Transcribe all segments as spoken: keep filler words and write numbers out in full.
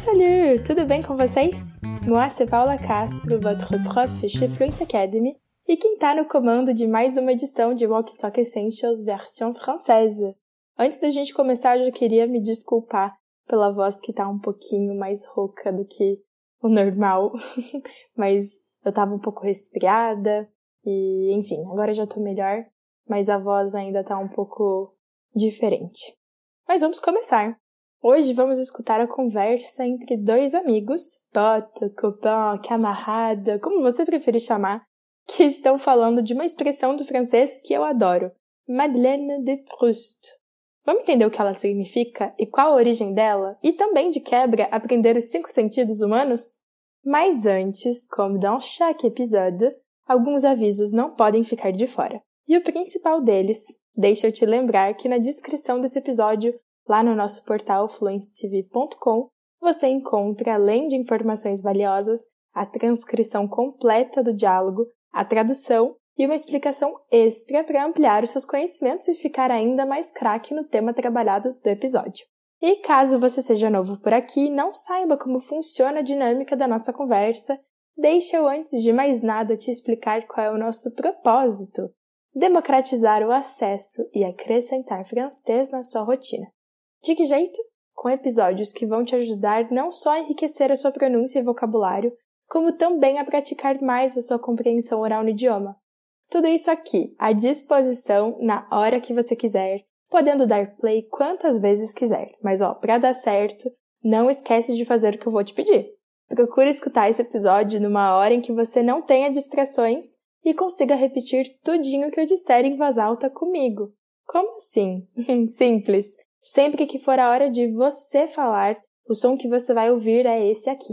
Salut, tudo bem com vocês? Moi, c'est Paula Castro, votre prof chez Fluency Academy, e quem tá no comando de mais uma edição de Walk Talk Essentials versão française. Antes da gente começar, eu já queria me desculpar pela voz que tá um pouquinho mais rouca do que o normal, mas eu tava um pouco resfriada e, enfim, agora já tô melhor, mas a voz ainda tá um pouco diferente. Mas vamos começar! Hoje vamos escutar a conversa entre dois amigos, pote, copain, camarade, como você preferir chamar, que estão falando de uma expressão do francês que eu adoro, Madeleine de Proust. Vamos entender o que ela significa e qual a origem dela, e também, de quebra, aprender os cinco sentidos humanos? Mas antes, como dans chaque épisode, alguns avisos não podem ficar de fora. E o principal deles, deixa eu te lembrar que na descrição desse episódio, lá no nosso portal fluency t v ponto com, você encontra, além de informações valiosas, a transcrição completa do diálogo, a tradução e uma explicação extra para ampliar os seus conhecimentos e ficar ainda mais craque no tema trabalhado do episódio. E caso você seja novo por aqui e não saiba como funciona a dinâmica da nossa conversa, deixa eu, antes de mais nada, te explicar qual é o nosso propósito: democratizar o acesso e acrescentar francês na sua rotina. De que jeito? Com episódios que vão te ajudar não só a enriquecer a sua pronúncia e vocabulário, como também a praticar mais a sua compreensão oral no idioma. Tudo isso aqui, à disposição, na hora que você quiser, podendo dar play quantas vezes quiser. Mas ó, pra dar certo, não esquece de fazer o que eu vou te pedir. Procure escutar esse episódio numa hora em que você não tenha distrações e consiga repetir tudinho que eu disser em voz alta comigo. Como assim? Simples. Sempre que for a hora de você falar, o som que você vai ouvir é esse aqui.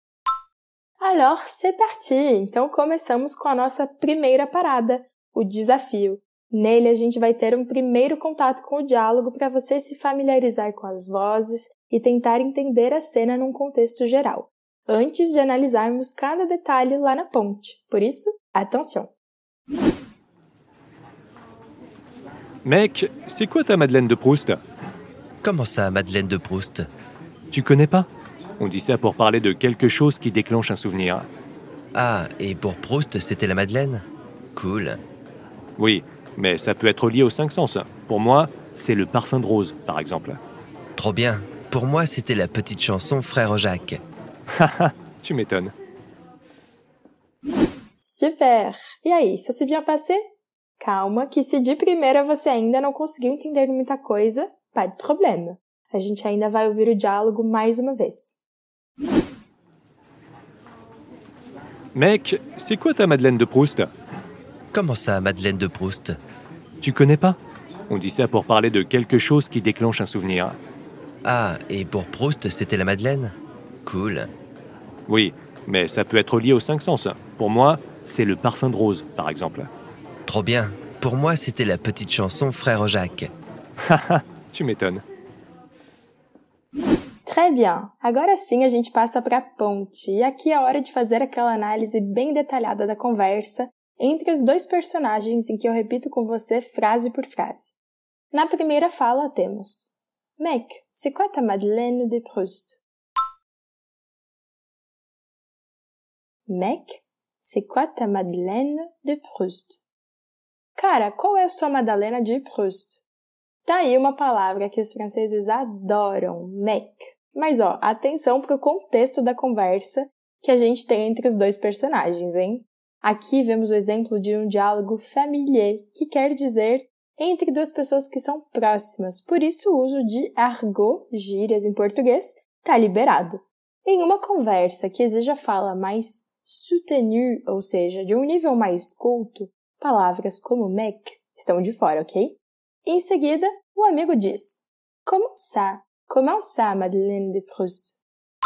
Alors, c'est parti! Então começamos com a nossa primeira parada, o desafio. Nele a gente vai ter um primeiro contato com o diálogo para você se familiarizar com as vozes e tentar entender a cena num contexto geral, antes de analisarmos cada detalhe lá na ponte. Por isso, attention! Mec, c'est quoi ta Madeleine de Proust? Comment ça, Madeleine de Proust? Tu connais pas? On dit ça pour parler de quelque chose qui déclenche un souvenir. Ah, et pour Proust, c'était la Madeleine? Cool. Oui, mais ça peut être lié aux cinq sens. Pour moi, c'est le parfum de rose, par exemple. Trop bien. Pour moi, c'était la petite chanson Frère Jacques. Haha, tu m'étonnes. Super! E aí, ça s'est bien passé? Calma, que se de primeira você ainda não conseguiu entender muita coisa, pas de problème. A gente ainda vai ouvir o diálogo mais uma vez. Mec, c'est quoi ta Madeleine de Proust? Comment ça, Madeleine de Proust? Tu connais pas? On dit ça pour parler de quelque chose qui déclenche un souvenir. Ah, et pour Proust, c'était la Madeleine? Cool. Oui, mais ça peut être lié aux cinq sens. Pour moi, c'est le parfum de rose, par exemple. Trop bien. Pour moi, c'était la petite chanson Frère Jacques. Haha, tu m'étonnes. Très bien! Agora sim a gente passa para a ponte, e aqui é a hora de fazer aquela análise bem detalhada da conversa entre os dois personagens em que eu repito com você frase por frase. Na primeira fala temos: Mec, c'est quoi ta Madeleine de Proust? Mec, c'est quoi ta Madeleine de Proust? Cara, qual é a sua Madalena de Proust? Tá aí uma palavra que os franceses adoram, mec. Mas ó, atenção para o contexto da conversa que a gente tem entre os dois personagens, hein? Aqui vemos o exemplo de um diálogo familier, que quer dizer entre duas pessoas que são próximas, por isso o uso de argot, gírias em português, tá liberado. Em uma conversa que exija fala mais soutenue, ou seja, de um nível mais culto, palavras como mec estão de fora, ok? Em seguida, o amigo diz: Comment ça? Comment ça, Madeleine de Proust?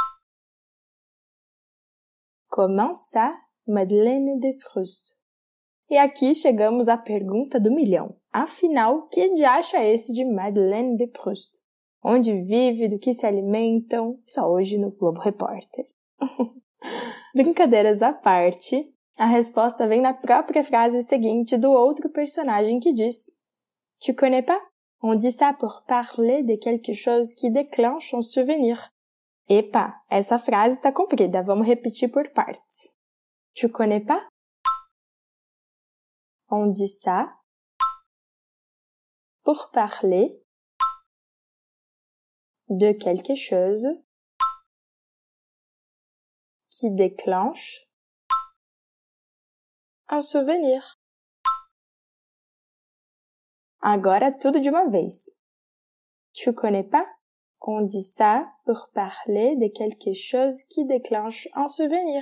Comment ça, Madeleine de Proust? E aqui chegamos à pergunta do milhão. Afinal, que diacho é esse de Madeleine de Proust? Onde vive, do que se alimentam? Só hoje no Globo Repórter. Brincadeiras à parte, a resposta vem na própria frase seguinte do outro personagem que diz: Tu connais pas? On dit ça pour parler de quelque chose qui déclenche un souvenir. Epa, essa frase está comprida, vamos repetir por partes. Tu connais pas? On dit ça pour parler de quelque chose qui déclenche un souvenir. Agora tudo de uma vez. Tu connais pas? On dit ça pour parler de quelque chose qui déclenche un souvenir.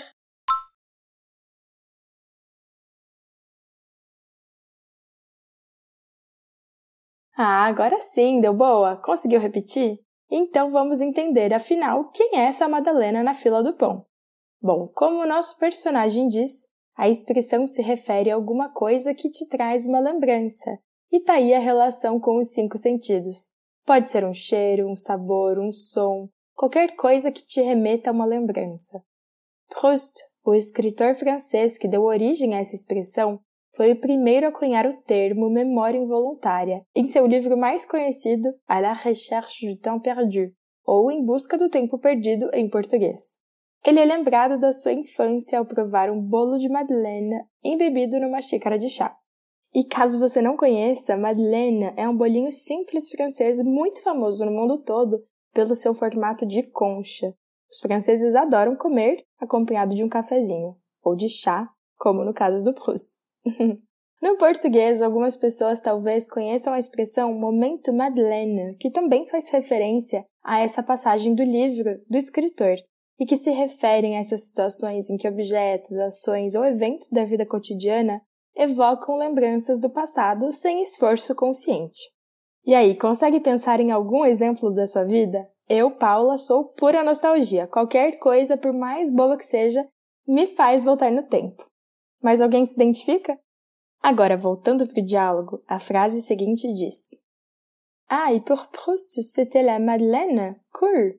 Ah, agora sim, deu boa? Conseguiu repetir? Então vamos entender, afinal, quem é essa Madalena na fila do pão. Bom, como o nosso personagem diz, a expressão se refere a alguma coisa que te traz uma lembrança, e tá aí a relação com os cinco sentidos. Pode ser um cheiro, um sabor, um som, qualquer coisa que te remeta a uma lembrança. Proust, o escritor francês que deu origem a essa expressão, foi o primeiro a cunhar o termo memória involuntária em seu livro mais conhecido, À la recherche du temps perdu, ou Em busca do tempo perdido em português. Ele é lembrado da sua infância ao provar um bolo de madeleine embebido numa xícara de chá. E caso você não conheça, madeleine é um bolinho simples francês muito famoso no mundo todo pelo seu formato de concha. Os franceses adoram comer acompanhado de um cafezinho, ou de chá, como no caso do Proust. No português, algumas pessoas talvez conheçam a expressão momento madeleine, que também faz referência a essa passagem do livro do escritor, e que se referem a essas situações em que objetos, ações ou eventos da vida cotidiana evocam lembranças do passado sem esforço consciente. E aí, consegue pensar em algum exemplo da sua vida? Eu, Paula, sou pura nostalgia. Qualquer coisa, por mais boa que seja, me faz voltar no tempo. Mas alguém se identifica? Agora, voltando para o diálogo, a frase seguinte diz: Ah, e pour Proust, c'était la Madeleine? Cool!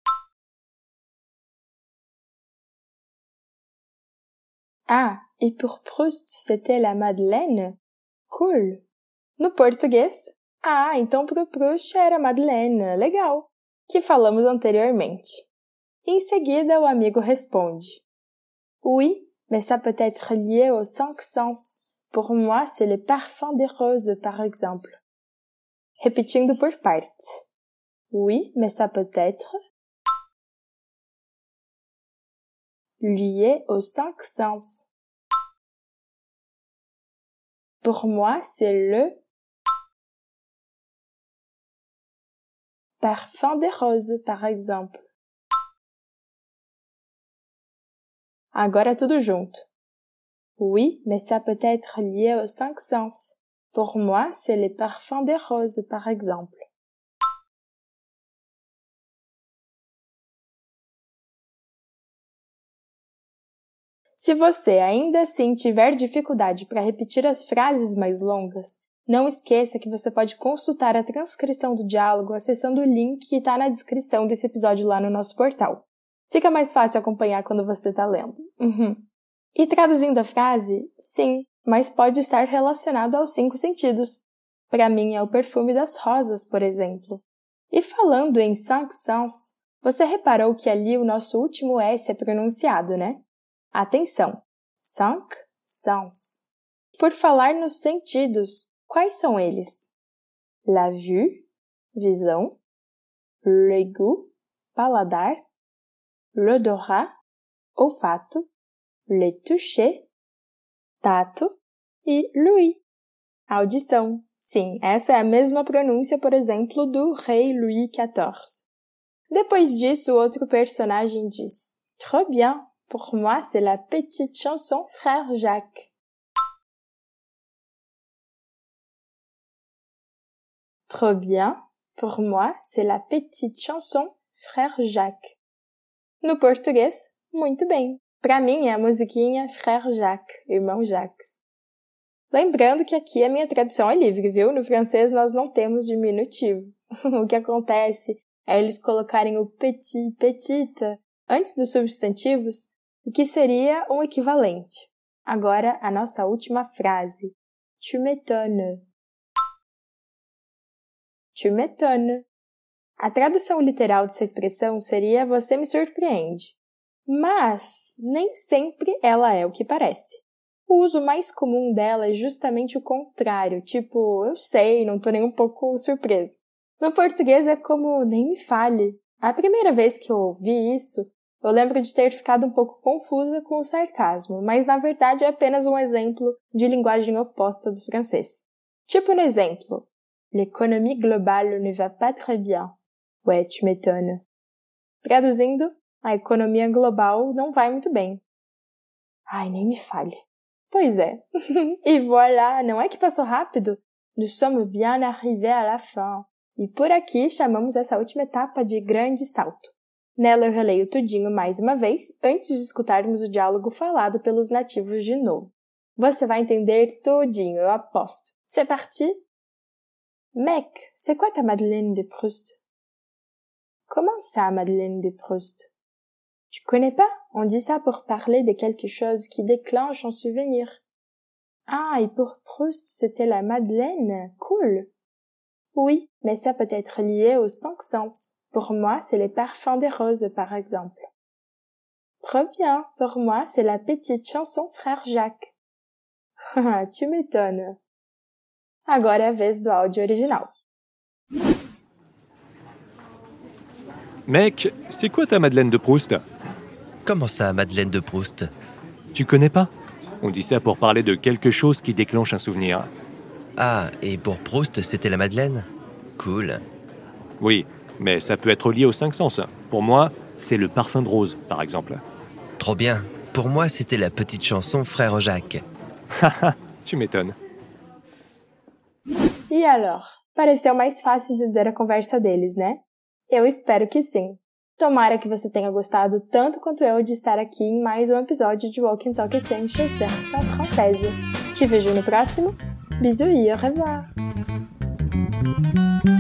Ah, e pour Proust, c'était la Madeleine? Cool! No português, ah, então pro Proust era a Madeleine, legal, que falamos anteriormente. Em seguida, o amigo responde: Oui, mais ça peut être lié aux cinq sens. Pour moi, c'est le parfum des roses, par exemple. Repetindo por partes. Oui, mais ça peut être lié aux cinq sens. Pour moi, c'est le parfum des roses, par exemple. Agora tudo junto. Oui, mais ça peut être lié aux cinq sens. Pour moi, c'est le parfum des roses, par exemple. Se você ainda assim tiver dificuldade para repetir as frases mais longas, não esqueça que você pode consultar a transcrição do diálogo acessando o link que está na descrição desse episódio lá no nosso portal. Fica mais fácil acompanhar quando você está lendo. Uhum. E traduzindo a frase, sim, mas pode estar relacionado aos cinco sentidos. Para mim é o perfume das rosas, por exemplo. E falando em cinq sens, você reparou que ali o nosso último S é pronunciado, né? Atenção! Cinq sens. Por falar nos sentidos, quais são eles? La vue, visão. Le goût, paladar. L'odorat, olfato. Le toucher, tato. E l'ouïe, audição. Sim, essa é a mesma pronúncia, por exemplo, do rei Louis quatorze. Depois disso, o outro personagem diz: Trop bien, pour moi c'est la petite chanson Frère Jacques. Trop bien, pour moi c'est la petite chanson Frère Jacques. No português, muito bem. Para mim é a musiquinha Frère Jacques, Irmão Jacques. Lembrando que aqui a minha tradução é livre, viu? No francês nós não temos diminutivo. O que acontece é eles colocarem o petit, petite antes dos substantivos, o que seria um equivalente. Agora, a nossa última frase. Tu m'étonnes. Tu m'étonnes. A tradução literal dessa expressão seria você me surpreende. Mas nem sempre ela é o que parece. O uso mais comum dela é justamente o contrário, tipo, eu sei, não tô nem um pouco surpreso. No português é como nem me fale. A primeira vez que eu ouvi isso, eu lembro de ter ficado um pouco confusa com o sarcasmo, mas na verdade é apenas um exemplo de linguagem oposta do francês. Tipo no exemplo, l'économie globale ne va pas très bien. Ouais, tu m'étonnes. Traduzindo, a economia global não vai muito bem. Ai, nem me fale. Pois é. E voilà, não é que passou rápido? Nous sommes bien arrivés à la fin. E por aqui chamamos essa última etapa de grande salto. Nela eu releio tudinho mais uma vez, antes de escutarmos o diálogo falado pelos nativos de novo. Você vai entender tudinho, eu aposto. C'est parti? Mec, c'est quoi ta Madeleine de Proust? Comment ça, Madeleine de Proust? Tu connais pas? On dit ça pour parler de quelque chose qui déclenche un souvenir. Ah, et pour Proust, c'était la Madeleine? Cool! Oui, mais ça peut être lié aux cinq sens. Pour moi, c'est les parfums des roses, par exemple. Trop bien, pour moi, c'est la petite chanson Frère Jacques. Haha, tu m'étonnes. Agora é a vez do áudio original. Mec, c'est quoi ta Madeleine de Proust? Comment ça, Madeleine de Proust? Tu connais pas? On dit ça pour parler de quelque chose qui déclenche un souvenir. Ah, et pour Proust, c'était la Madeleine? Cool. Oui, mais ça peut être lié aux cinq sens. Pour moi, c'est le parfum de rose, par exemple. Trop bien. Pour moi, c'était la petite chanson Frère Jacques. Haha, tu m'étonnes. E alors? Pareceu mais fácil entender a conversa deles, né? Eu espero que sim. Tomara que você tenha gostado tanto quanto eu de estar aqui em mais um episódio de Walk and Talk Essentials versão française. Te vejo no próximo. Bisous e au revoir!